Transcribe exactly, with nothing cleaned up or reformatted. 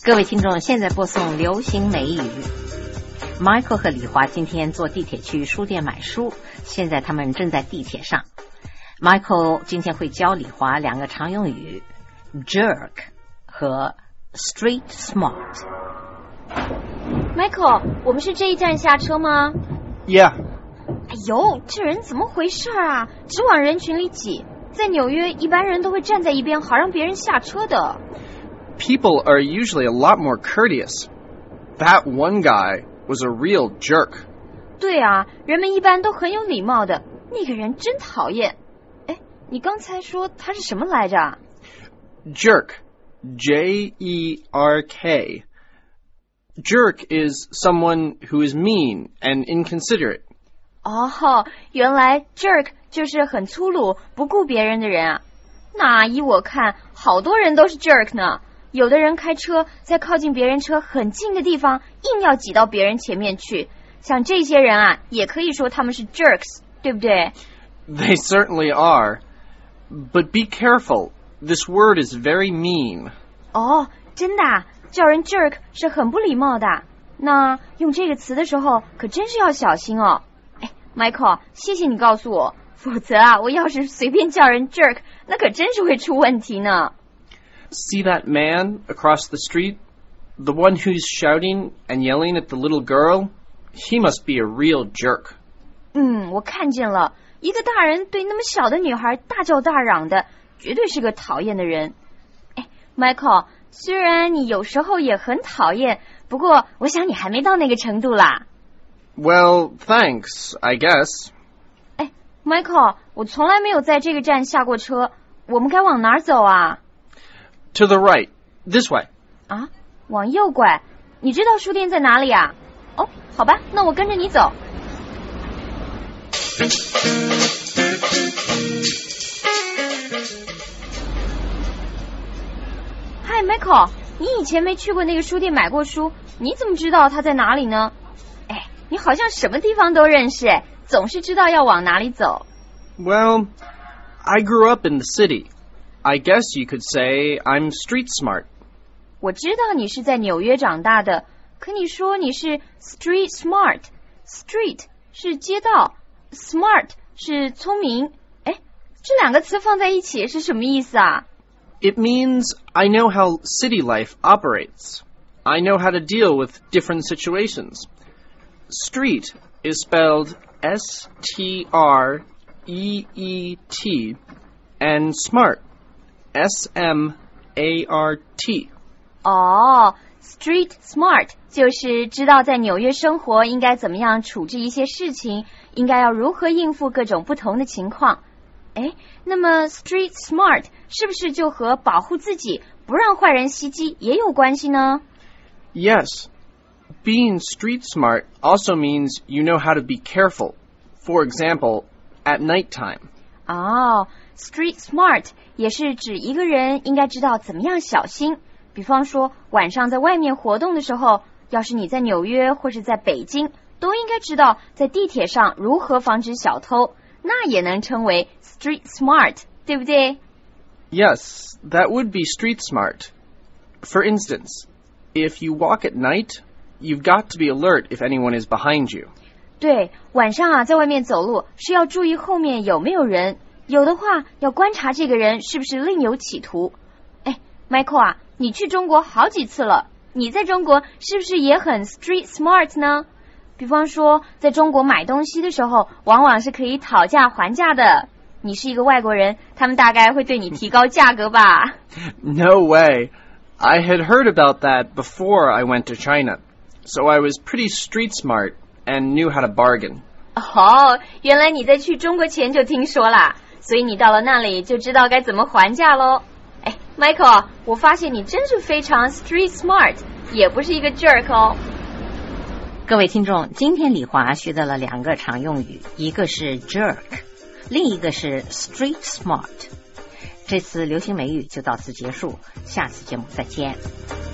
各位听众，现在播送流行美语。Michael 和李华今天坐地铁去书店买书，现在他们正在地铁上。Michael 今天会教李华两个常用语 jerk 和 street smart。 Michael， 我们是这一站下车吗？ Yeah. 哎呦，这人怎么回事啊？只往人群里挤。在纽约，一般人都会站在一边，好让别人下车的。 People are usually a lot more courteous. That one guy was a real jerk. 对啊，人们一般都很有礼貌的。那个人真讨厌。哎，你刚才说他是什么来着？ Jerk. J E R K. Jerk is someone who is mean and inconsiderate. 哦，原来 jerk 就是很粗鲁、不顾别人的人啊。那依我看，好多人都是 jerk 呢。有的人开车在靠近别人车很近的地方硬要挤到别人前面去，像这些人啊也可以说他们是 jerks， 对不对？ They certainly are. But be careful. This word is very mean. 哦，真的啊，叫人 jerk 是很不礼貌的。那用这个词的时候可真是要小心哦。哎 Michael， 谢谢你告诉我，否则啊我要是随便叫人 jerk， 那可真是会出问题呢。 See that man across the street? The one who's shouting and yelling at the little girl? He must be a real jerk. 嗯，我看见了，一个大人对那么小的女孩大叫大嚷的，绝对是个讨厌的人。哎 Michael， 虽然你有时候也很讨厌，不过我想你还没到那个程度啦。 Well, thanks, I guess. 哎 Michael， 我从来没有在这个站下过车，我们该往哪儿走啊 To the right. This way. 啊，往右拐。你知道书店在哪里啊？哦，好吧，那我跟着你走。嗨 Michael， 你以前没去过那个书店买过书，你怎么知道它在哪里呢？哎，你好像什么地方都认识，哎，总是知道要往哪里走。 Well, I grew up in the city.I guess you could say I'm street smart. 我知道你是在纽约长大的，可你说你是 street smart. Street 是街道， smart 是聪明。哎，这两个词放在一起是什么意思啊？ It means I know how city life operates. I know how to deal with different situations. Street is spelled S T R E E T and smart.S M A R T. 哦 Street smart 就是知道在纽约生活应该怎么样处置一些事情，应该要如何应付各种不同的情况。诶，那么 Street smart 是不是就和保护自己不让坏人袭击也有关系呢？ Yes. Being street smart also means you know how to be careful. For example, at nighttime. 哦Street smart 也是指一个人应该知道怎么样小心，比方说晚上在外面活动的时候，要是你在纽约或是在北京，都应该知道在地铁上如何防止小偷，那也能称为 street smart， 对不对？ Yes, that would be street smart. For instance, if you walk at night, you've got to be alert if anyone is behind you. 对，晚上啊在外面走路是要注意后面有没有人，有的话要观察这个人是不是另有企图。哎 Michael 啊，你去中国好几次了，你在中国是不是也很 street smart 呢？比方说在中国买东西的时候往往是可以讨价还价的，你是一个外国人，他们大概会对你提高价格吧。 No way. I had heard about that before I went to China, so I was pretty street smart and knew how to bargain. 哦，原来你在去中国前就听说啦，所以你到了那里就知道该怎么还价咯。哎 Michael， 我发现你真是非常 street smart， 也不是一个 jerk 哦。 各位听众，今天李华学到了两个常用语，一个是 jerk， 另一个是 street smart。这次流行美语就到此结束，下次节目再见。